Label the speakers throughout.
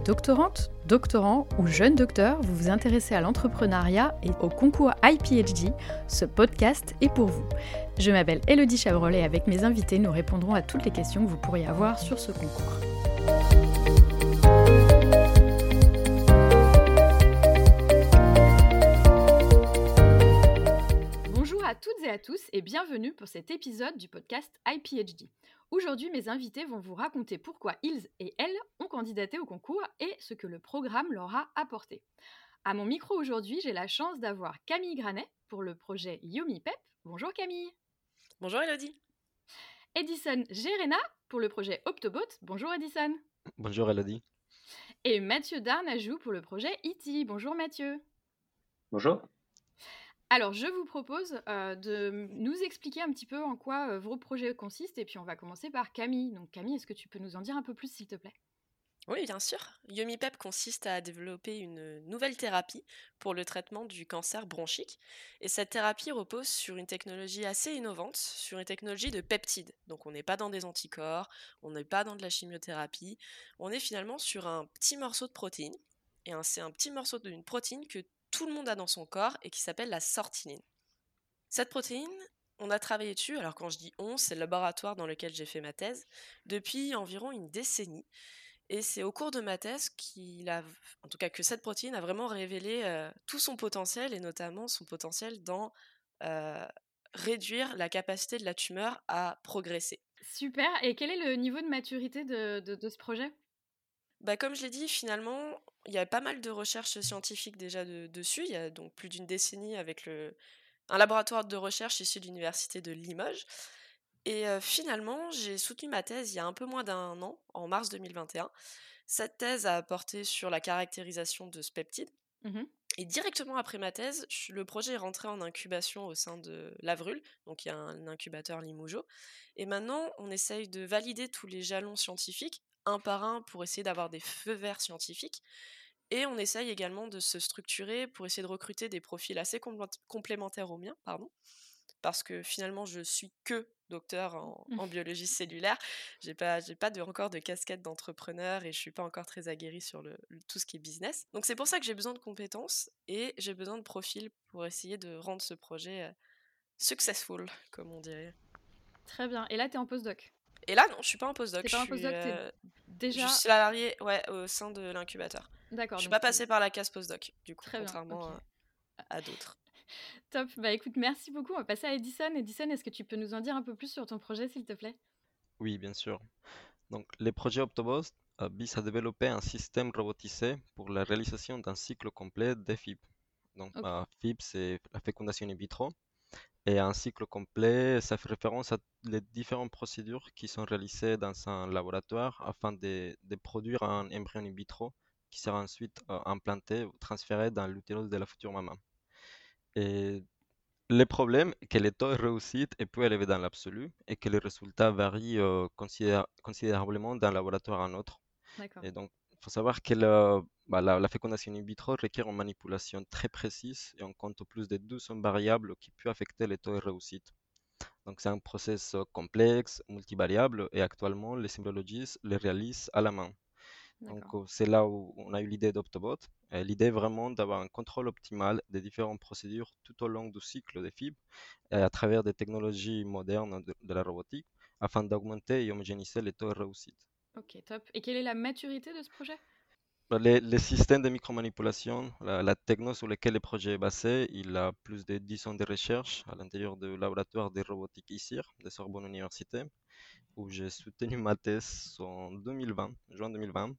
Speaker 1: doctorante, doctorant ou jeune docteur, vous vous intéressez à l'entrepreneuriat et au concours iPhD, ce podcast est pour vous. Je m'appelle Élodie Chabrol et avec mes invités, nous répondrons à toutes les questions que vous pourriez avoir sur ce concours. Bonjour à toutes et à tous et bienvenue pour cet épisode du podcast iPhD. Aujourd'hui, mes invités vont vous raconter pourquoi ils et elles ont candidaté au concours et ce que le programme leur a apporté. À mon micro aujourd'hui, j'ai la chance d'avoir Camille Granet pour le projet YomiPep. Bonjour Camille.
Speaker 2: Bonjour Élodie.
Speaker 1: Edison Gerena pour le projet Optobot. Bonjour Edison.
Speaker 3: Bonjour Élodie.
Speaker 1: Et Mathieu Darnajou pour le projet E.T. Bonjour Mathieu.
Speaker 4: Bonjour.
Speaker 1: Alors, je vous propose de nous expliquer un petit peu en quoi vos projets consistent, et puis on va commencer par Camille. Donc Camille, est-ce que tu peux nous en dire un peu plus, s'il te plaît ?
Speaker 2: Oui, bien sûr. YomiPep consiste à développer une nouvelle thérapie pour le traitement du cancer bronchique. Et cette thérapie repose sur une technologie assez innovante, sur une technologie de peptides. Donc on n'est pas dans des anticorps, on n'est pas dans de la chimiothérapie, on est finalement sur un petit morceau de protéine. Et c'est un petit morceau d'une protéine que tout le monde a dans son corps et qui s'appelle la sortinine. Cette protéine, on a travaillé dessus, alors quand je dis on, c'est le laboratoire dans lequel j'ai fait ma thèse, depuis environ une décennie. Et c'est au cours de ma thèse que cette protéine a vraiment révélé tout son potentiel, et notamment son potentiel dans réduire la capacité de la tumeur à progresser.
Speaker 1: Super. Et quel est le niveau de maturité de ce projet ?
Speaker 2: Comme je l'ai dit, finalement, il y a pas mal de recherches scientifiques déjà dessus. Il y a donc plus d'une décennie avec un laboratoire de recherche issu de l'université de Limoges. Et finalement, j'ai soutenu ma thèse il y a un peu moins d'un an, en mars 2021. Cette thèse a porté sur la caractérisation de ce peptide. Et directement après ma thèse, le projet est rentré en incubation au sein de l'Avrul, donc il y a un incubateur Limougeot. Et maintenant, on essaye de valider tous les jalons scientifiques, un par un, pour essayer d'avoir des feux verts scientifiques. Et on essaye également de se structurer pour essayer de recruter des profils assez complémentaires aux miens, parce que finalement, je suis que docteur en biologie cellulaire. J'ai pas encore de casquette d'entrepreneur et je suis pas encore très aguerrie sur tout ce qui est business. Donc c'est pour ça que j'ai besoin de compétences et j'ai besoin de profils pour essayer de rendre ce projet successful, comme on dirait.
Speaker 1: Très bien. Et là, t'es en postdoc ?
Speaker 2: Et là, non, je suis pas en postdoc.
Speaker 1: T'es pas en postdoc, t'es déjà...
Speaker 2: Je suis salariée au sein de l'incubateur.
Speaker 1: D'accord.
Speaker 2: Je suis pas passée par la case postdoc, du coup,
Speaker 1: Très
Speaker 2: contrairement
Speaker 1: bien, okay.
Speaker 2: à d'autres.
Speaker 1: Top. Écoute, merci beaucoup. On va passer à Edison. Edison, est-ce que tu peux nous en dire un peu plus sur ton projet, s'il te plaît ?
Speaker 3: Oui, bien sûr. Donc, le projet Optobot vise à développer un système robotisé pour la réalisation d'un cycle complet des FIP. Donc, FIP, c'est la fécondation in vitro. Et un cycle complet, ça fait référence à les différentes procédures qui sont réalisées dans un laboratoire afin de produire un embryon in vitro qui sera ensuite implanté ou transféré dans l'utérus de la future maman. Et le problème est que le taux de réussite est peu élevé dans l'absolu et que les résultats varient considérablement d'un laboratoire à un autre.
Speaker 1: D'accord.
Speaker 3: Et donc, il faut savoir que la fécondation in vitro requiert une manipulation très précise et on compte plus de 200 variables qui peuvent affecter le taux de réussite. Donc, c'est un processus complexe, multivariable et actuellement, les embryologistes le réalisent à la main. Donc, c'est là où on a eu l'idée d'Optobot. L'idée est vraiment d'avoir un contrôle optimal des différentes procédures tout au long du cycle des fibres à travers des technologies modernes de la robotique afin d'augmenter et homogénéiser les taux de réussite.
Speaker 1: Ok, top. Et quelle est la maturité de ce projet ?
Speaker 3: Les systèmes de micromanipulation, la techno sur laquelle le projet est basé, il a plus de 10 ans de recherche à l'intérieur du laboratoire de robotique ICIR de Sorbonne Université, où j'ai soutenu ma thèse en juin 2020.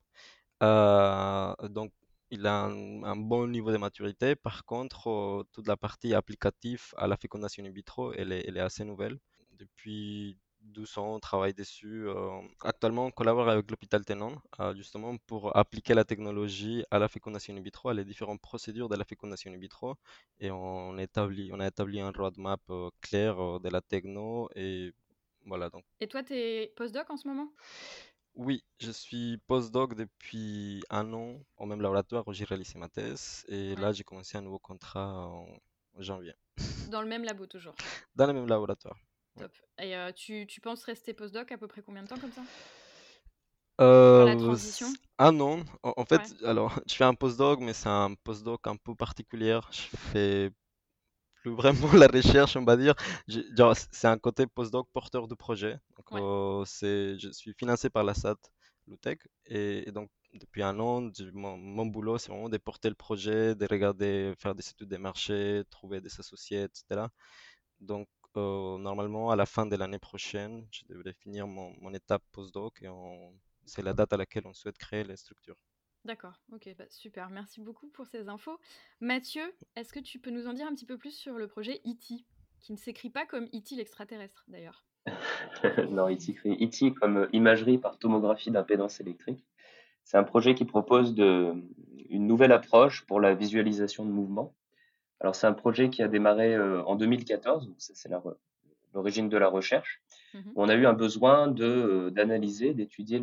Speaker 3: Donc, il a un bon niveau de maturité. Par contre, toute la partie applicative à la fécondation in vitro, elle est assez nouvelle. Depuis 12 ans, on travaille dessus. Actuellement, on collabore avec l'hôpital Tenon, justement pour appliquer la technologie à la fécondation in vitro, à les différentes procédures de la fécondation in vitro. Et on a établi un roadmap clair de la techno. Et voilà, donc.
Speaker 1: Et toi, tu es postdoc en ce moment ?
Speaker 3: Oui, je suis postdoc depuis un an au même laboratoire où j'ai réalisé ma thèse. Et là, j'ai commencé un nouveau contrat en janvier.
Speaker 1: Dans le même labo, toujours ?
Speaker 3: Dans le même laboratoire.
Speaker 1: Top. Et tu penses rester postdoc à peu près combien de temps comme ça ?
Speaker 3: Pour
Speaker 1: la transition ?
Speaker 3: Ah non, en
Speaker 1: Ouais,
Speaker 3: fait, alors, je fais un postdoc, mais c'est un postdoc un peu particulier. Je fais plus vraiment la recherche, on va dire. Genre, c'est un côté postdoc porteur de projet. Donc,
Speaker 1: ouais,
Speaker 3: je suis financé par la SAT, l'UTEC. Et donc, depuis un an, mon boulot, c'est vraiment de porter le projet, de regarder, faire des études des marchés, trouver des associés, etc. Donc, normalement, à la fin de l'année prochaine, je devrais finir mon étape postdoc et c'est la date à laquelle on souhaite créer les structures.
Speaker 1: d'accord. Ok, bah, super. Merci beaucoup pour ces infos. Mathieu, est-ce que tu peux nous en dire un petit peu plus sur le projet E.T., qui ne s'écrit pas comme E.T. l'extraterrestre d'ailleurs?
Speaker 4: Non, ITI comme imagerie par tomographie d'impédance électrique. C'est un projet qui propose une nouvelle approche pour la visualisation de mouvements. Alors, c'est un projet qui a démarré en 2014, donc ça, c'est l'origine de la recherche.
Speaker 1: Mhm.
Speaker 4: On a eu un besoin d'analyser, d'étudier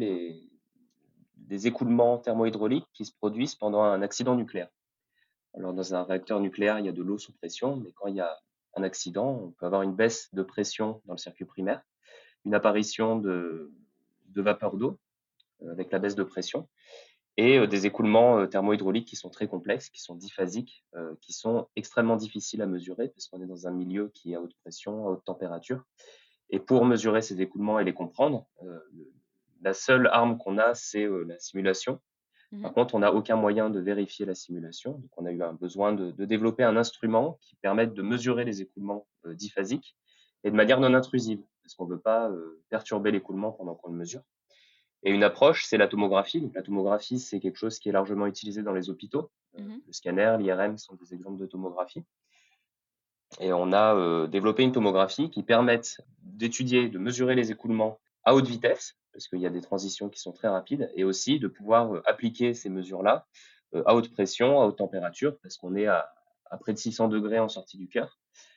Speaker 4: les écoulements thermohydrauliques qui se produisent pendant un accident nucléaire. Alors, dans un réacteur nucléaire, il y a de l'eau sous pression, mais quand il y a un accident, on peut avoir une baisse de pression dans le circuit primaire, une apparition de vapeur d'eau avec la baisse de pression et des écoulements thermohydrauliques qui sont très complexes, qui sont diphasiques, qui sont extrêmement difficiles à mesurer parce qu'on est dans un milieu qui est à haute pression, à haute température. Et pour mesurer ces écoulements et les comprendre, la seule arme qu'on a, c'est la simulation. Par
Speaker 1: Mhm.
Speaker 4: contre, on n'a aucun moyen de vérifier la simulation. Donc, on a eu un besoin de développer un instrument qui permette de mesurer les écoulements diphasiques et de manière non intrusive, parce qu'on ne veut pas perturber l'écoulement pendant qu'on le mesure. Et une approche, c'est la tomographie. Donc, la tomographie, c'est quelque chose qui est largement utilisé dans les hôpitaux.
Speaker 1: Mhm.
Speaker 4: Le scanner, l'IRM sont des exemples de tomographie. Et on a développé une tomographie qui permette d'étudier, de mesurer les écoulements à haute vitesse, parce qu'il y a des transitions qui sont très rapides, et aussi de pouvoir appliquer ces mesures-là à haute pression, à haute température, parce qu'on est à près de 600 degrés en sortie du cœur,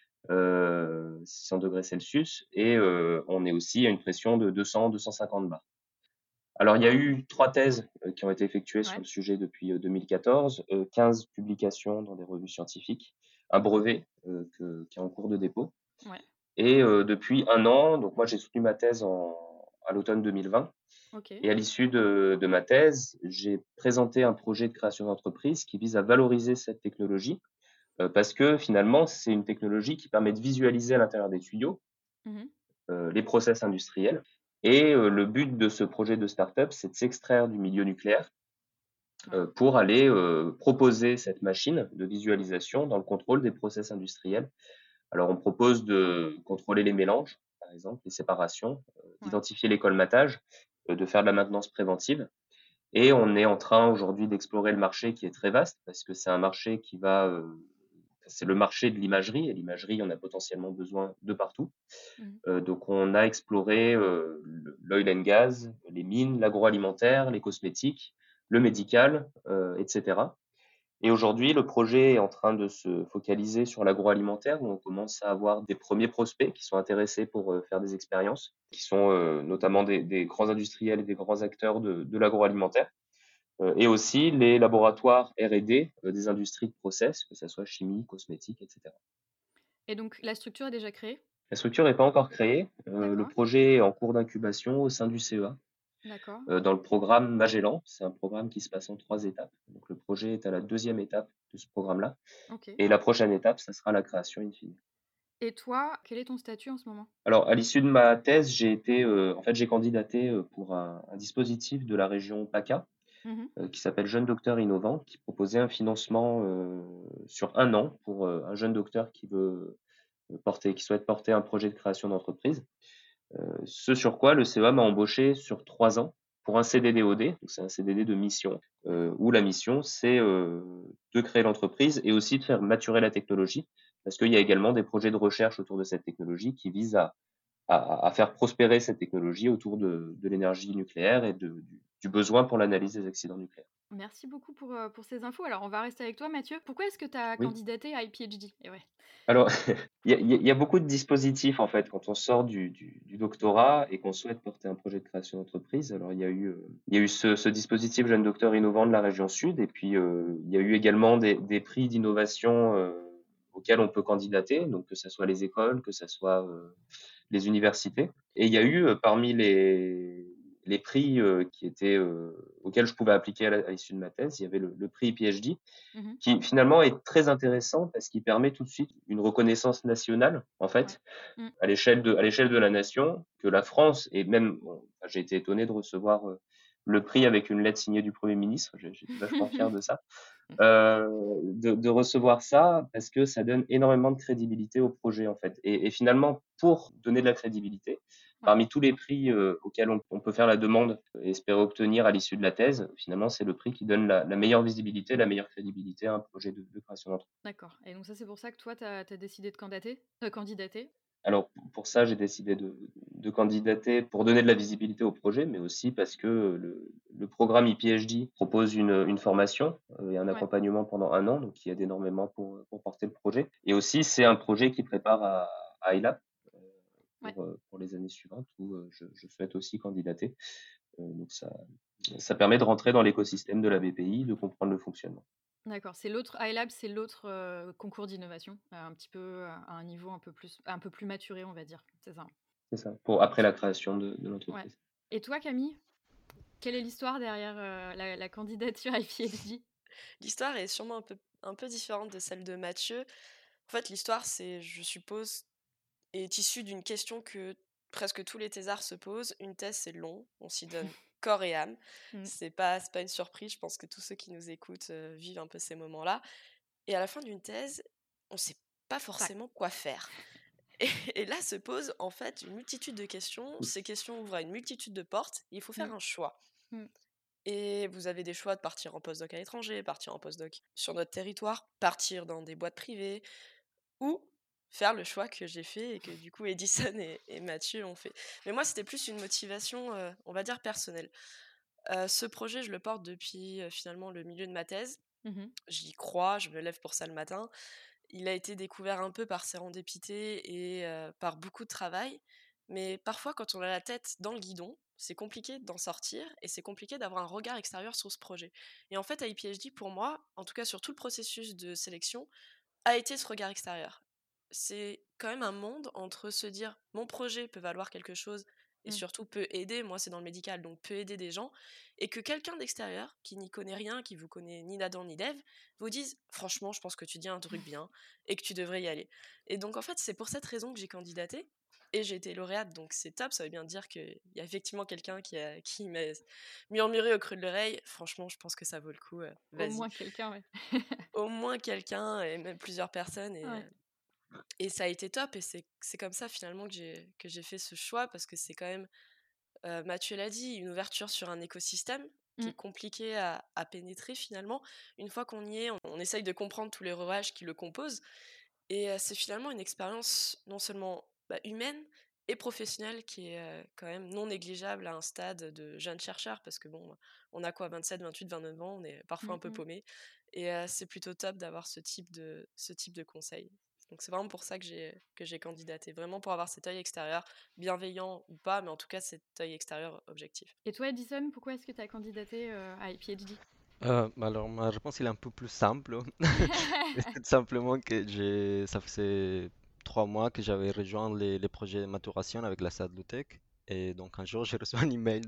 Speaker 4: 600 degrés Celsius, et on est aussi à une pression de 200-250 bars. Alors, il y a eu 3 thèses qui ont été effectuées sur
Speaker 1: Ouais,
Speaker 4: le sujet depuis 2014, 15 publications dans des revues scientifiques, un brevet qui est en cours de dépôt.
Speaker 1: ouais,
Speaker 4: Et depuis un an, donc moi j'ai soutenu ma thèse à l'automne 2020.
Speaker 1: ok.
Speaker 4: Et à l'issue de ma thèse, j'ai présenté un projet de création d'entreprise qui vise à valoriser cette technologie parce que finalement, c'est une technologie qui permet de visualiser à l'intérieur des tuyaux
Speaker 1: Mhm.
Speaker 4: les process industriels. Et le but de ce projet de start-up, c'est de s'extraire du milieu nucléaire
Speaker 1: Ouais,
Speaker 4: pour aller proposer cette machine de visualisation dans le contrôle des process industriels. Alors, on propose de contrôler les mélanges, par exemple, les séparations,
Speaker 1: ouais.
Speaker 4: d'identifier les colmatages, de faire de la maintenance préventive. Et on est en train aujourd'hui d'explorer le marché qui est très vaste parce que c'est un marché qui va, c'est le marché de l'imagerie et l'imagerie, on a potentiellement besoin de partout.
Speaker 1: Mhm.
Speaker 4: Donc, on a exploré l'oil and gas, les mines, l'agroalimentaire, les cosmétiques, le médical, etc. Et aujourd'hui, le projet est en train de se focaliser sur l'agroalimentaire où on commence à avoir des premiers prospects qui sont intéressés pour faire des expériences, qui sont notamment des grands industriels et des grands acteurs de l'agroalimentaire. Et aussi les laboratoires R&D des industries de process, que ce soit chimie, cosmétique, etc.
Speaker 1: Et donc, la structure est déjà créée?
Speaker 4: La structure n'est pas encore créée. Le
Speaker 1: D'accord,
Speaker 4: projet est en cours d'incubation au sein du CEA,
Speaker 1: d'accord,
Speaker 4: dans le programme Magellan. C'est un programme qui se passe en 3 étapes. Donc, le projet est à la 2e étape de ce programme-là.
Speaker 1: ok.
Speaker 4: Et la prochaine étape, ça sera la création in fine.
Speaker 1: Et toi, quel est ton statut en ce moment?
Speaker 4: Alors, à l'issue de ma thèse, en fait, j'ai candidaté pour un dispositif de la région PACA
Speaker 1: Mhm.
Speaker 4: qui s'appelle Jeune Docteur Innovant, qui proposait un financement sur un an pour un jeune docteur qui souhaite porter un projet de création d'entreprise. Ce sur quoi le CEA m'a embauché sur 3 ans pour un CDD-OD, donc c'est un CDD de mission,
Speaker 1: D'accord.
Speaker 4: où la mission, c'est de créer l'entreprise et aussi de faire maturer la technologie, parce qu'il y a également des projets de recherche autour de cette technologie qui visent à faire prospérer cette technologie autour de l'énergie nucléaire et du besoin pour l'analyse des accidents nucléaires.
Speaker 1: Merci beaucoup pour ces infos. Alors, on va rester avec toi, Mathieu. Pourquoi est-ce que tu as
Speaker 4: Oui.
Speaker 1: candidaté à iPhD? Et ouais.
Speaker 4: Alors, il y a beaucoup de dispositifs en fait quand on sort du doctorat et qu'on souhaite porter un projet de création d'entreprise. Alors, il y a eu ce dispositif Jeune Docteur Innovant de la région Sud et puis il y a eu également des prix d'innovation auxquels on peut candidater, donc que ce soit les écoles, que ce soit les universités. Et il y a eu parmi les prix auxquels je pouvais appliquer à l'issue de ma thèse. Il y avait le prix PhD,
Speaker 1: Mmh.
Speaker 4: qui finalement est très intéressant parce qu'il permet tout de suite une reconnaissance nationale, en
Speaker 1: Ouais.
Speaker 4: fait,
Speaker 1: Mmh.
Speaker 4: à l'échelle de la nation, que la France, et même, bon, j'ai été étonné de recevoir le prix avec une lettre signée du Premier ministre. J'étais vachement fier de ça. De recevoir ça parce que ça donne énormément de crédibilité au projet, en fait. Et finalement, pour donner de la crédibilité,
Speaker 1: Ouais.
Speaker 4: parmi tous les prix auxquels on peut faire la demande et espérer obtenir à l'issue de la thèse, finalement, c'est le prix qui donne la meilleure visibilité, la meilleure crédibilité à un projet de création d'entreprise.
Speaker 1: D'accord, et donc ça, c'est pour ça que toi, tu as décidé de candidater?
Speaker 4: Alors, pour ça, j'ai décidé de candidater pour donner de la visibilité au projet, mais aussi parce que le programme ePhD propose une formation et un
Speaker 1: Ouais.
Speaker 4: accompagnement pendant 1 an, donc qui aide énormément pour porter le projet. Et aussi, c'est un projet qui prépare à ILAP
Speaker 1: Ouais.
Speaker 4: pour les années suivantes, où je souhaite aussi candidater. Donc ça permet de rentrer dans l'écosystème de la BPI, de comprendre le fonctionnement.
Speaker 1: D'accord, c'est l'autre iLab, c'est l'autre, concours d'innovation, un petit peu, à un niveau un peu plus maturé, on va dire, c'est ça?
Speaker 4: C'est ça, pour après
Speaker 1: OK.
Speaker 4: la création de
Speaker 1: Ouais.
Speaker 4: l'entreprise.
Speaker 1: Et toi, Camille, quelle est l'histoire derrière, la candidature à PhD?
Speaker 2: L'histoire est sûrement un peu différente de celle de Mathieu. En fait, l'histoire, c'est, je suppose, est issue d'une question que presque tous les thésards se posent. Une thèse, c'est long, on s'y donne corps et âme.
Speaker 1: Mmh.
Speaker 2: C'est pas une surprise, je pense que tous ceux qui nous écoutent vivent un peu ces moments-là. Et à la fin d'une thèse, on sait pas
Speaker 1: Ouais.
Speaker 2: forcément quoi faire. Et là se pose en fait une multitude de questions. Ces questions ouvrent à une multitude de portes. Et il faut faire
Speaker 1: Mmh.
Speaker 2: un choix.
Speaker 1: Mmh.
Speaker 2: Et vous avez des choix de partir en postdoc à l'étranger, partir en postdoc sur notre territoire, partir dans des boîtes privées, ou faire le choix que j'ai fait et que du coup Edison et Mathieu ont fait. Mais moi, c'était plus une motivation, on va dire, personnelle. Ce projet, je le porte depuis finalement le milieu de ma thèse.
Speaker 1: Mmh.
Speaker 2: J'y crois, je me lève pour ça le matin. Il a été découvert un peu par sérendipité et par beaucoup de travail. Mais parfois, quand on a la tête dans le guidon, c'est compliqué d'en sortir et c'est compliqué d'avoir un regard extérieur sur ce projet. Et en fait, à IPHD, pour moi, en tout cas sur tout le processus de sélection, a été ce regard extérieur. C'est quand même un monde entre se dire mon projet peut valoir quelque chose et
Speaker 1: Mmh.
Speaker 2: surtout peut aider, moi c'est dans le médical, donc peut aider des gens, et que quelqu'un d'extérieur, qui n'y connaît rien, qui vous connaît ni d'Adam ni d'Ève, vous dise franchement je pense que tu dis un truc bien et que tu devrais y aller. Et donc en fait c'est pour cette raison que j'ai candidaté, et j'ai été lauréate, donc c'est top, ça veut bien dire qu'il y a effectivement quelqu'un qui m'a murmuré au creux de l'oreille, franchement je pense que ça vaut le coup,
Speaker 1: Au
Speaker 2: vas-y.
Speaker 1: moins quelqu'un, ouais.
Speaker 2: Au moins quelqu'un et même plusieurs personnes,
Speaker 1: Ouais.
Speaker 2: et ça a été top, et c'est comme ça finalement que j'ai fait ce choix, parce que c'est quand même, Mathieu l'a dit, une ouverture sur un écosystème qui
Speaker 1: Mmh.
Speaker 2: est compliqué à pénétrer finalement. Une fois qu'on y est, on essaye de comprendre tous les rouages qui le composent, et c'est finalement une expérience non seulement humaine et professionnelle qui est quand même non négligeable à un stade de jeune chercheur, parce que bon, on a quoi, 27, 28, 29 ans, on est parfois
Speaker 1: Mmh
Speaker 2: un peu
Speaker 1: mh.
Speaker 2: paumé, et c'est plutôt top d'avoir ce type de conseils. Donc c'est vraiment pour ça que j'ai candidaté, vraiment pour avoir cet œil extérieur, bienveillant ou pas, mais en tout cas cet œil extérieur objectif.
Speaker 1: Et toi, Edison, pourquoi est-ce que tu as candidaté, à PhD?
Speaker 3: Alors ma réponse il est un peu plus simple. C'est tout simplement que ça faisait 3 mois que j'avais rejoint les projets de maturation avec la SAD Loutech. Et donc un jour, j'ai reçu un email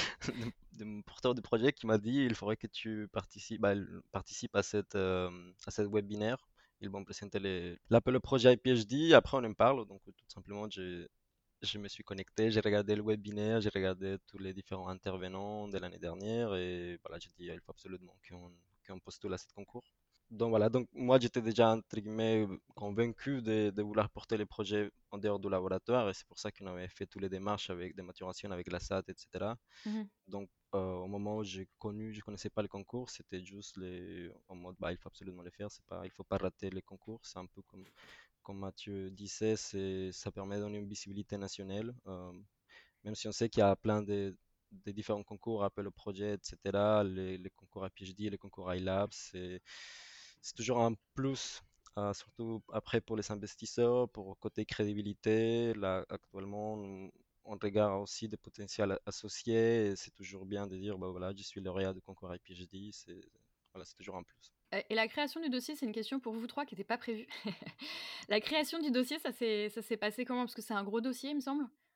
Speaker 3: de mon porteur de projet qui m'a dit il faudrait que tu participes à cette webinaire. Ils vont présenter l'appel au projet PhD. Après, on en parle. Donc tout simplement, je me suis connecté, j'ai regardé le webinaire, j'ai regardé tous les différents intervenants de l'année dernière et voilà, j'ai dit il faut absolument qu'on postule à ce concours. Donc voilà, donc moi j'étais déjà entre guillemets convaincu de vouloir porter les projets en dehors du laboratoire et c'est pour ça qu'on avait fait toutes les démarches avec des maturations avec la SAT, etc.
Speaker 1: Mmh.
Speaker 3: Donc au moment où je connaissais pas le concours, c'était juste en mode bah, il faut absolument le faire, c'est pas, il faut pas rater les concours, c'est un peu comme Mathieu disait, ça permet de donner une visibilité nationale. Même si on sait qu'il y a plein de différents concours, appel au projet, etc., les concours à PhD, les concours iLab, c'est toujours un plus, surtout après pour les investisseurs, pour côté crédibilité. Là, actuellement, on regarde aussi des potentiels associés, et c'est toujours bien de dire, bah voilà, je suis lauréat du concours à PhD, voilà, c'est toujours un plus.
Speaker 1: Et la création du dossier, c'est une question pour vous 3 qui n'était pas prévue. La création du dossier, ça s'est passé comment? Parce que c'est un gros dossier, il me semble?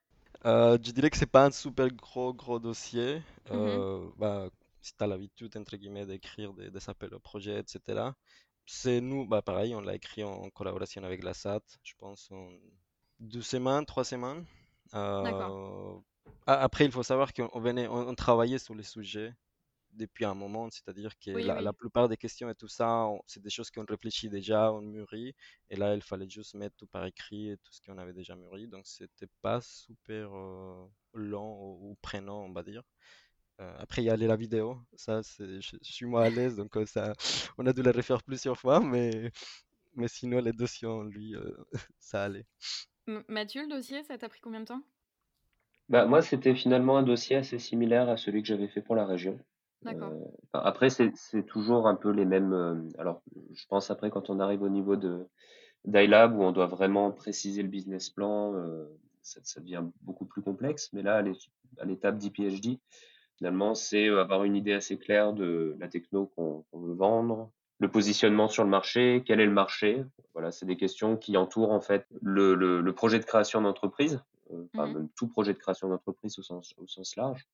Speaker 3: Je dirais que c'est pas un super gros dossier.
Speaker 1: Mhm.
Speaker 3: Si tu as l'habitude, entre guillemets, d'écrire des appels au projet, etc. C'est nous, pareil, on l'a écrit en collaboration avec la SAT, je pense, en 2 semaines, 3 semaines.
Speaker 1: D'accord.
Speaker 3: Euh, Après, il faut savoir on travaillait sur les sujets depuis un moment, c'est-à-dire que
Speaker 1: Oui,
Speaker 3: la
Speaker 1: oui.
Speaker 3: plupart des questions et tout ça, c'est des choses qu'on réfléchit déjà, on mûrit, et là, il fallait juste mettre tout par écrit et tout ce qu'on avait déjà mûri, donc c'était pas super lent ou prenant, on va dire. Après, il y a la vidéo, ça, je suis moins à l'aise, donc ça, on a dû la refaire plusieurs fois, mais sinon, les dossiers, lui, ça allait.
Speaker 1: Mathieu, le dossier, ça t'a pris combien de temps?
Speaker 4: Bah, moi, c'était finalement un dossier assez similaire à celui que j'avais fait pour la région.
Speaker 1: D'accord.
Speaker 4: Après, c'est toujours un peu les mêmes. Alors, je pense après, quand on arrive au niveau de d'iLab, où on doit vraiment préciser le business plan, ça devient beaucoup plus complexe. Mais là, à l'étape d'IPHD, finalement, c'est avoir une idée assez claire de la techno qu'on veut vendre, le positionnement sur le marché, quel est le marché. Voilà, c'est des questions qui entourent en fait le projet de création d'entreprise, enfin
Speaker 1: Mhm.
Speaker 4: même tout projet de création d'entreprise au sens large.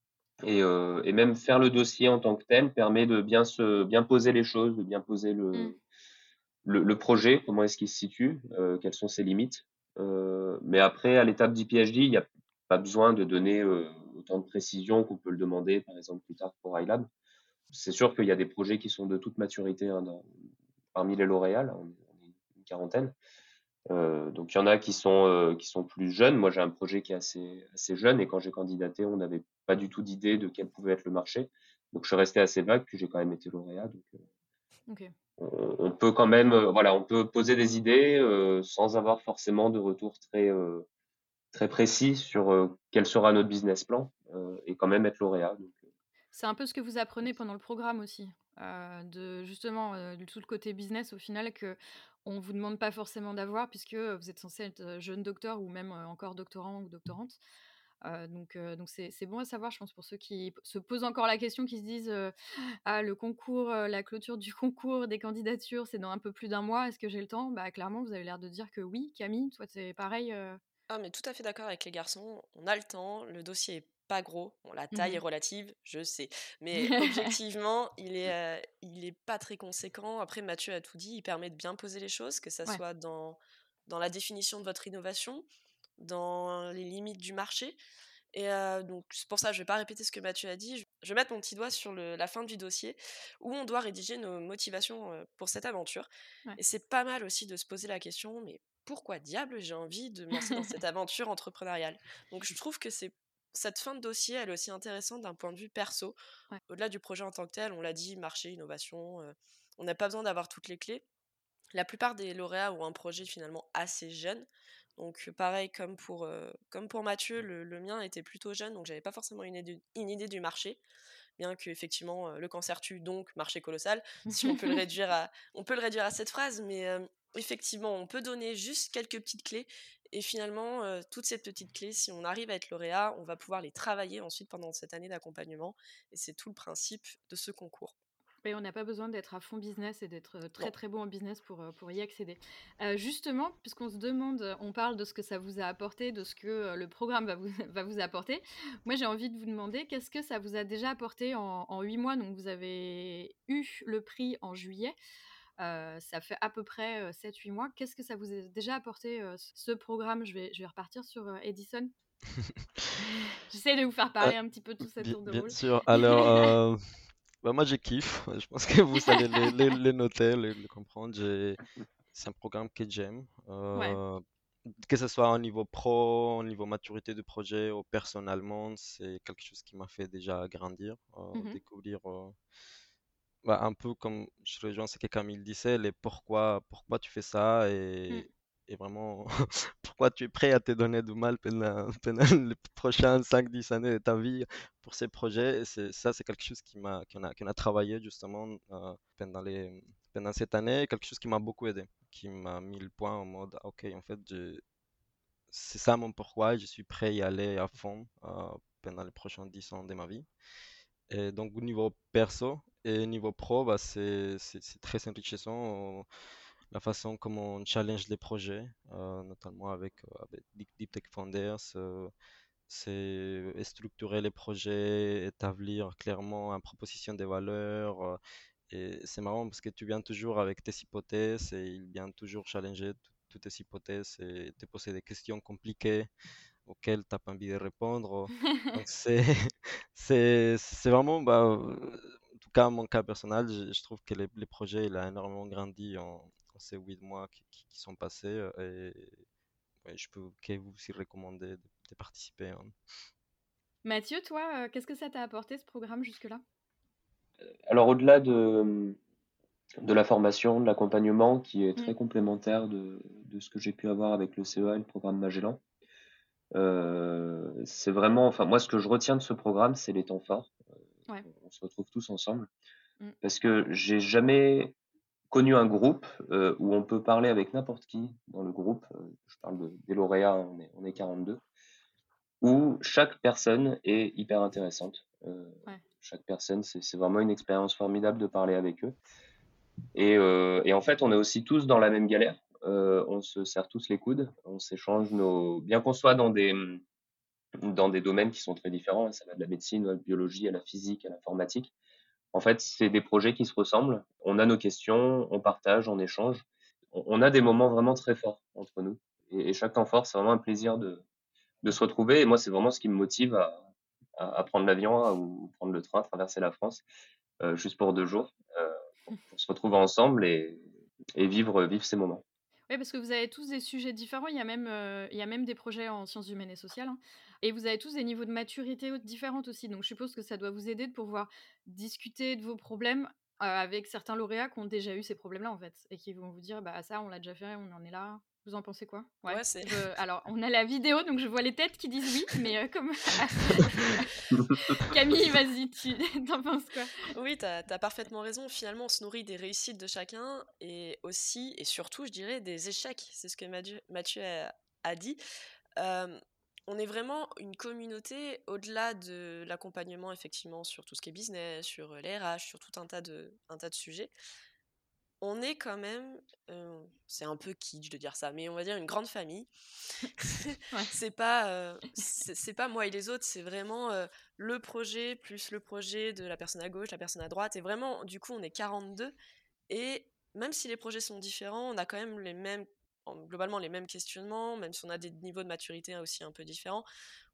Speaker 4: Et même faire le dossier en tant que tel permet de bien poser les choses, de bien poser
Speaker 1: Mm.
Speaker 4: le projet, comment est-ce qu'il se situe, quelles sont ses limites. Mais après, à l'étape d'IPHD, il n'y a pas besoin de donner autant de précision qu'on peut le demander, par exemple, plus tard pour iLab. C'est sûr qu'il y a des projets qui sont de toute maturité hein, parmi les lauréats, là, on est une quarantaine. Donc il y en a qui sont plus jeunes. Moi, j'ai un projet qui est assez jeune et quand j'ai candidaté, on n'avait pas du tout d'idée de quel pouvait être le marché. Donc je suis resté assez vague, puis j'ai quand même été lauréat. Donc
Speaker 1: Ok.
Speaker 4: on peut quand même, voilà, on peut poser des idées sans avoir forcément de retour très précis sur quel sera notre business plan et quand même être lauréat. Donc,
Speaker 1: C'est un peu ce que vous apprenez pendant le programme aussi, de justement, tout le côté business au final que on vous demande pas forcément d'avoir puisque, vous êtes censé être, jeune docteur ou même, encore doctorant ou doctorante. Donc c'est bon à savoir, je pense, pour ceux qui se posent encore la question, qui se disent, «Ah le concours, la clôture du concours des candidatures, c'est dans un peu plus d'un mois, est-ce que j'ai le temps?» Bah, clairement, vous avez l'air de dire que oui. Camille, toi, c'est pareil,
Speaker 2: Ah, mais tout à fait d'accord avec les garçons. On a le temps, le dossier est pas gros. Bon, la taille est
Speaker 1: Mmh.
Speaker 2: relative, je sais. Mais objectivement, il est pas très conséquent. Après, Mathieu a tout dit, il permet de bien poser les choses, que ça
Speaker 1: Ouais.
Speaker 2: soit dans la définition de votre innovation, dans les limites du marché. Et donc, c'est pour ça, je vais pas répéter ce que Mathieu a dit. Je vais mettre mon petit doigt sur la fin du dossier, où on doit rédiger nos motivations pour cette aventure.
Speaker 1: Ouais.
Speaker 2: Et c'est pas mal aussi de se poser la question, mais pourquoi diable j'ai envie de me lancer dans cette aventure entrepreneuriale? Donc, je trouve que cette fin de dossier, elle est aussi intéressante d'un point de vue perso.
Speaker 1: Ouais.
Speaker 2: Au-delà du projet en tant que tel, on l'a dit, marché, innovation, on n'a pas besoin d'avoir toutes les clés. La plupart des lauréats ont un projet finalement assez jeune. Donc pareil, comme pour Mathieu, le mien était plutôt jeune, donc j'avais pas forcément une idée du marché, bien que effectivement le cancer tue, donc marché colossal, si on peut le réduire à cette phrase, mais effectivement, on peut donner juste quelques petites clés, et finalement, toutes ces petites clés, si on arrive à être lauréat, on va pouvoir les travailler ensuite pendant cette année d'accompagnement, et c'est tout le principe de ce concours.
Speaker 1: Et on n'a pas besoin d'être à fond business et d'être, très,
Speaker 2: Non.
Speaker 1: très bon en business pour y accéder. Justement, puisqu'on se demande, on parle de ce que ça vous a apporté, de ce que, le programme va vous va vous apporter. Moi, j'ai envie de vous demander qu'est-ce que ça vous a déjà apporté en 8 mois? Donc vous avez eu le prix en juillet, ça fait à peu près, 7-8 mois. Qu'est-ce que ça vous a déjà apporté, ce programme? Je vais repartir sur, Edison. J'essaie de vous faire parler un petit peu tous à tour de
Speaker 3: Bien
Speaker 1: rôle.
Speaker 3: sûr. Alors, moi, je kiffe. Je pense que vous allez les noter, les comprendre. C'est un programme que j'aime.
Speaker 1: Ouais.
Speaker 3: Que ce soit au niveau pro, au niveau maturité du projet ou personnellement, c'est quelque chose qui m'a fait déjà grandir,
Speaker 1: Mmh.
Speaker 3: découvrir un peu comme je rejoins ce que Camille disait, pourquoi tu fais ça
Speaker 1: Mmh.
Speaker 3: et vraiment pourquoi tu es prêt à te donner du mal pendant les prochaines 5-10 années de ta vie pour ces projets. Ça, c'est quelque chose qu'on a travaillé justement pendant cette année, quelque chose qui m'a beaucoup aidé, qui m'a mis le point en mode, ah, ok, en fait, c'est ça mon pourquoi, je suis prêt à y aller à fond pendant les prochains 10 ans de ma vie. Et donc, au niveau perso et niveau pro, c'est très enrichissant la façon comment on challenge les projets, notamment avec Deep Tech Founders. c'est structurer les projets, établir clairement une proposition de valeur. Et c'est marrant parce que tu viens toujours avec tes hypothèses et il vient toujours challenger toutes tes hypothèses et te poser des questions compliquées auxquelles tu n'as pas envie de répondre. Donc c'est vraiment, en tout cas, mon cas personnel, je trouve que les projets, il a énormément grandi en ces 8 mois qui sont passés et ouais, je peux que vous aussi recommander de participer, hein.
Speaker 1: Mathieu, toi, qu'est-ce que ça t'a apporté ce programme jusque-là?
Speaker 4: Alors au-delà de la formation, de l'accompagnement, qui est
Speaker 1: Mm.
Speaker 4: très complémentaire de ce que j'ai pu avoir avec le CEA et le programme Magellan, c'est vraiment, enfin moi ce que je retiens de ce programme, c'est les temps forts.
Speaker 1: Ouais.
Speaker 4: On se retrouve tous ensemble
Speaker 1: Mm.
Speaker 4: parce que j'ai jamais connu un groupe où on peut parler avec n'importe qui dans le groupe. Je parle des lauréats, on est 42, où chaque personne est hyper intéressante.
Speaker 1: Ouais.
Speaker 4: Chaque personne, c'est vraiment une expérience formidable de parler avec eux. Et en fait, on est aussi tous dans la même galère. On se serre tous les coudes, on s'échange bien qu'on soit dans des domaines qui sont très différents, hein, ça va de la médecine à la biologie, à la physique, à l'informatique. En fait, c'est des projets qui se ressemblent. On a nos questions, on partage, on échange. On a des moments vraiment très forts entre nous. Et chaque temps fort, c'est vraiment un plaisir de se retrouver. Et moi, c'est vraiment ce qui me motive à prendre l'avion ou prendre le train, traverser la France, juste pour 2 jours, pour se retrouver ensemble et vivre ces moments.
Speaker 1: Oui, parce que vous avez tous des sujets différents. Il y a même des projets en sciences humaines et sociales, hein. Et vous avez tous des niveaux de maturité différents aussi. Donc, je suppose que ça doit vous aider de pouvoir discuter de vos problèmes avec certains lauréats qui ont déjà eu ces problèmes-là, en fait. Et qui vont vous dire, bah ça, on l'a déjà fait, on en est là. Vous en pensez quoi? Ouais.
Speaker 2: Ouais, c'est
Speaker 1: Alors, on a la vidéo, donc je vois les têtes qui disent oui, mais comme... Camille, vas-y, t'en penses quoi?
Speaker 2: Oui, t'as parfaitement raison. Finalement, on se nourrit des réussites de chacun et aussi, et surtout, je dirais, des échecs. C'est ce que Mathieu a dit. Euh, on est vraiment une communauté au-delà de l'accompagnement, effectivement, sur tout ce qui est business, sur les RH, sur tout un tas de sujets. On est quand même, c'est un peu kitsch de dire ça, mais on va dire une grande famille.
Speaker 1: Ouais.
Speaker 2: C'est pas moi et les autres, c'est vraiment le projet plus le projet de la personne à gauche, la personne à droite. Et vraiment, du coup, on est 42. Et même si les projets sont différents, on a quand même globalement les mêmes questionnements, même si on a des niveaux de maturité aussi un peu différents.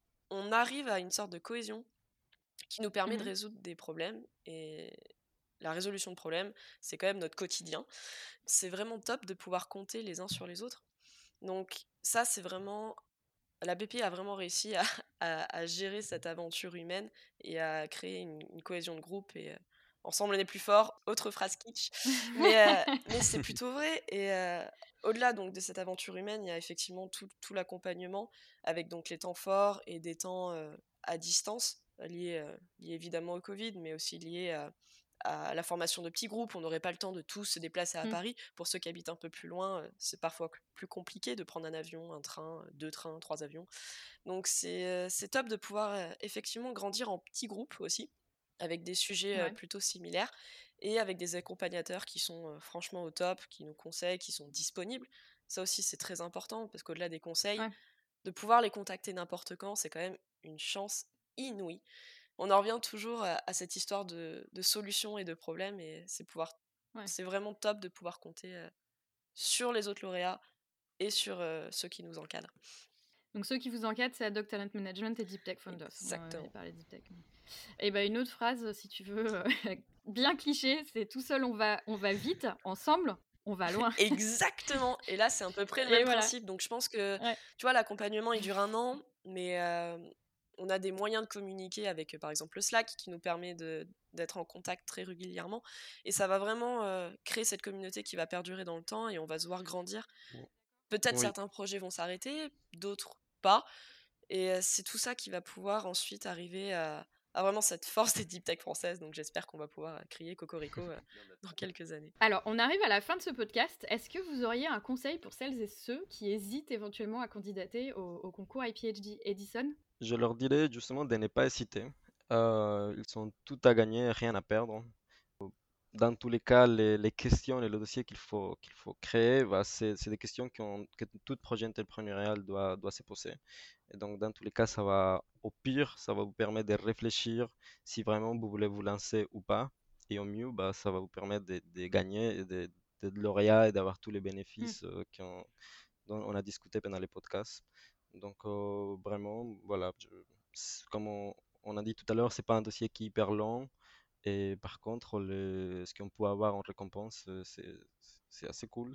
Speaker 2: On arrive à une sorte de cohésion qui nous permet de
Speaker 1: Mhm.
Speaker 2: résoudre des problèmes. Et la résolution de problèmes, c'est quand même notre quotidien. C'est vraiment top de pouvoir compter les uns sur les autres. Donc ça, c'est vraiment... La BP a vraiment réussi à gérer cette aventure humaine et à créer une cohésion de groupe. Et ensemble, on est plus fort. Autre phrase kitsch. Mais c'est plutôt vrai. Et au-delà donc de cette aventure humaine, il y a effectivement tout l'accompagnement avec donc les temps forts et des temps à distance liés évidemment au Covid, mais aussi liés à la formation de petits groupes. On n'aurait pas le temps de tous se déplacer à
Speaker 1: Mm.
Speaker 2: Paris. Pour ceux qui habitent un peu plus loin, c'est parfois plus compliqué de prendre un avion, un train, 2 trains, 3 avions. Donc c'est top de pouvoir effectivement grandir en petits groupes aussi, avec des sujets
Speaker 1: Ouais.
Speaker 2: plutôt similaires, et avec des accompagnateurs qui sont franchement au top, qui nous conseillent, qui sont disponibles. Ça aussi, c'est très important, parce qu'au-delà des conseils,
Speaker 1: Ouais.
Speaker 2: de pouvoir les contacter n'importe quand, c'est quand même une chance inouïe. On en revient toujours à cette histoire de solutions et de problèmes, et
Speaker 1: Ouais.
Speaker 2: c'est vraiment top de pouvoir compter sur les autres lauréats et sur ceux qui nous encadrent.
Speaker 1: Donc ceux qui vous encadrent, c'est Adoc Talent Management et Deep Tech Founders. On avait
Speaker 2: Exactement.
Speaker 1: parlé de Deep Tech. Et ben une autre phrase, si tu veux, bien cliché, c'est tout seul on va vite, ensemble on va loin.
Speaker 2: Exactement. Et là, c'est à peu près le
Speaker 1: Et
Speaker 2: même
Speaker 1: voilà.
Speaker 2: principe. Donc, je pense que,
Speaker 1: Ouais.
Speaker 2: tu vois, l'accompagnement, il dure 1 an, mais on a des moyens de communiquer avec, par exemple, le Slack, qui nous permet d'être en contact très régulièrement. Et ça va vraiment créer cette communauté qui va perdurer dans le temps et on va se voir grandir. Peut-être
Speaker 3: Oui,
Speaker 2: certains projets vont s'arrêter, d'autres pas. Et c'est tout ça qui va pouvoir ensuite arriver à vraiment cette force des deep tech françaises. Donc, j'espère qu'on va pouvoir crier Cocorico dans quelques années.
Speaker 1: Alors, on arrive à la fin de ce podcast. Est-ce que vous auriez un conseil pour celles et ceux qui hésitent éventuellement à candidater au concours IPHD Edison?
Speaker 3: je leur dirais justement de ne pas hésiter. Ils ont tout à gagner, rien à perdre. dans tous les cas, les questions et le dossier qu'il faut créer, c'est des questions que tout projet entrepreneurial doit se poser. Et donc, dans tous les cas, au pire, ça va vous permettre de réfléchir si vraiment vous voulez vous lancer ou pas. Et au mieux, ça va vous permettre de gagner et de lauréat et d'avoir tous les
Speaker 1: Mm.
Speaker 3: bénéfices dont on a discuté pendant les podcasts. Donc, vraiment, voilà, comme on a dit tout à l'heure, c'est pas un dossier qui est hyper long. Et par contre, ce qu'on peut avoir en récompense, c'est assez cool.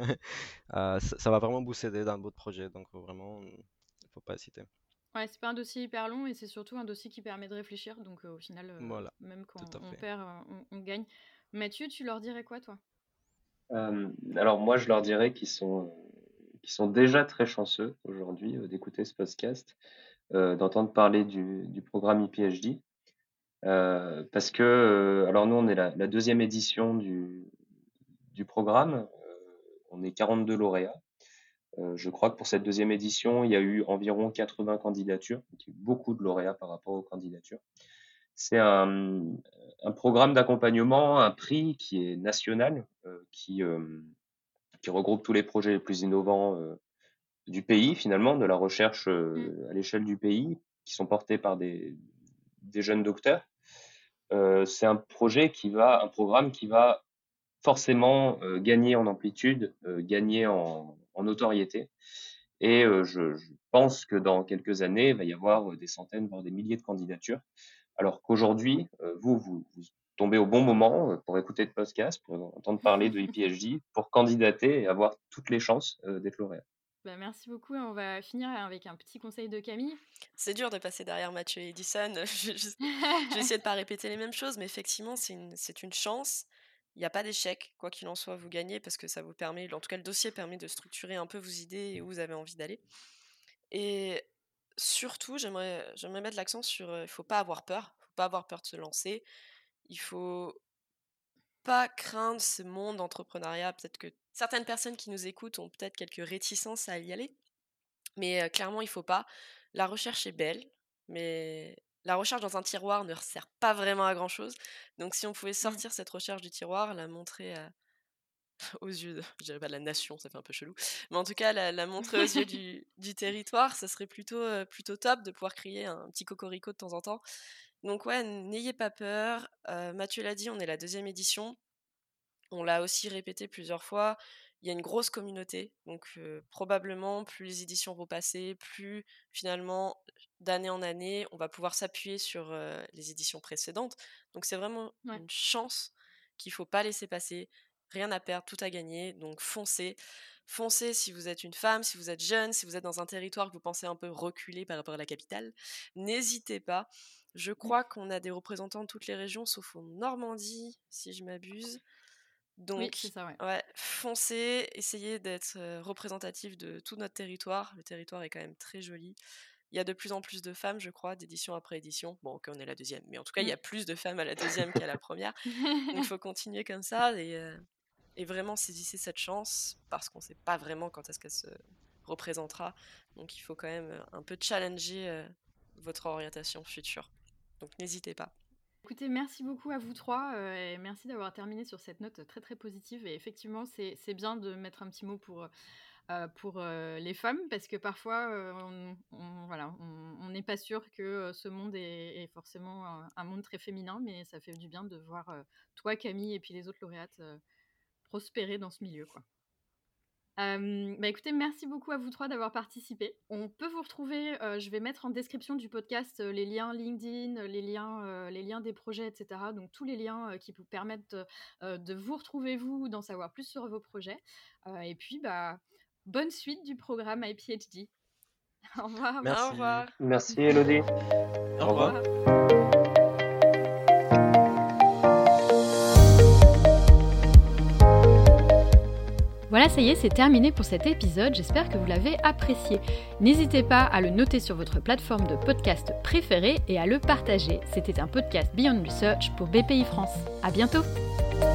Speaker 3: Ça va vraiment vous aider dans votre projet. Donc, vraiment, il ne faut pas hésiter.
Speaker 1: Ouais, c'est pas un dossier hyper long et c'est surtout un dossier qui permet de réfléchir. Donc au final,
Speaker 3: Voilà,
Speaker 1: même quand
Speaker 3: tout à
Speaker 1: on
Speaker 3: fait.
Speaker 1: perd, on gagne. Mathieu, tu leur dirais quoi, toi?
Speaker 4: Alors moi, je leur dirais qu'ils sont déjà très chanceux aujourd'hui d'écouter ce podcast, d'entendre parler du programme ePhD. Parce que, alors nous, on est la deuxième édition du programme. On est 42 lauréats. Je crois que pour cette deuxième édition, il y a eu environ 80 candidatures, donc il y a eu beaucoup de lauréats par rapport aux candidatures. C'est un programme d'accompagnement, un prix qui est national, qui regroupe tous les projets les plus innovants du pays, finalement, de la recherche à l'échelle du pays, qui sont portés par des jeunes docteurs. C'est un programme qui va forcément gagner en amplitude, gagner en notoriété. Et je pense que dans quelques années, il va y avoir des centaines, voire des milliers de candidatures. Alors qu'aujourd'hui, vous tombez au bon moment pour écouter le podcast, pour entendre parler de ePhD, pour candidater et avoir toutes les chances d'être lauréat.
Speaker 1: Bah, merci beaucoup. On va finir avec un petit conseil de Camille.
Speaker 2: C'est dur de passer derrière Mathieu et Edison. Je vais essayer de pas répéter les mêmes choses, mais effectivement, c'est une chance. Il n'y a pas d'échec, quoi qu'il en soit, vous gagnez parce que ça vous permet, en tout cas le dossier permet de structurer un peu vos idées et où vous avez envie d'aller. Et surtout, j'aimerais mettre l'accent sur il faut pas avoir peur. Il faut pas avoir peur de se lancer. Il faut pas craindre ce monde d'entrepreneuriat. Peut-être que certaines personnes qui nous écoutent ont peut-être quelques réticences à y aller. Mais clairement, il faut pas. La recherche est belle, mais la recherche dans un tiroir ne sert pas vraiment à grand-chose. Donc si on pouvait sortir cette recherche du tiroir, la montrer aux yeux, je dirais pas de la nation, ça fait un peu chelou, mais en tout cas la montrer aux yeux du territoire, ça serait plutôt top de pouvoir crier un petit cocorico de temps en temps. Donc ouais, n'ayez pas peur. Mathieu l'a dit, on est la deuxième édition. On l'a aussi répété plusieurs fois, il y a une grosse communauté, donc probablement plus les éditions vont passer, plus finalement d'année en année, on va pouvoir s'appuyer sur les éditions précédentes. Donc c'est vraiment une chance qu'il ne faut pas laisser passer, rien à perdre, tout à gagner, donc foncez. Foncez si vous êtes une femme, si vous êtes jeune, si vous êtes dans un territoire que vous pensez un peu reculé par rapport à la capitale, n'hésitez pas. Je crois qu'on a des représentants de toutes les régions, sauf en Normandie, si je m'abuse. Donc,
Speaker 1: oui, c'est ça,
Speaker 2: ouais, foncez, essayez d'être représentatif de tout notre territoire. Le territoire est quand même très joli. Il y a de plus en plus de femmes, je crois, d'édition après édition. Bon, ok, on est la deuxième, mais en tout cas, il y a plus de femmes à la deuxième qu'à la première. Donc, il faut continuer comme ça et vraiment saisissez cette chance parce qu'on ne sait pas vraiment quand est-ce qu'elle se représentera. Donc, il faut quand même un peu challenger votre orientation future. Donc, n'hésitez pas.
Speaker 1: Écoutez, merci beaucoup à vous trois et merci d'avoir terminé sur cette note très très positive. Et effectivement, c'est bien de mettre un petit mot pour les femmes parce que parfois, on n'est pas sûr que ce monde est forcément un monde très féminin, mais ça fait du bien de voir toi, Camille, et puis les autres lauréates prospérer dans ce milieu, quoi. Écoutez, merci beaucoup à vous trois d'avoir participé. On peut vous retrouver, je vais mettre en description du podcast les liens LinkedIn, les liens des projets, etc. Donc tous les liens qui vous permettent de vous retrouver, vous, d'en savoir plus sur vos projets. Et puis, bonne suite du programme iPhD. Au revoir.
Speaker 3: Merci.
Speaker 2: Au revoir.
Speaker 4: Merci Elodie.
Speaker 3: Au revoir.
Speaker 1: Voilà, ça y est, c'est terminé pour cet épisode. J'espère que vous l'avez apprécié. N'hésitez pas à le noter sur votre plateforme de podcast préférée et à le partager. C'était un podcast Beyond Research pour BPI France. À bientôt!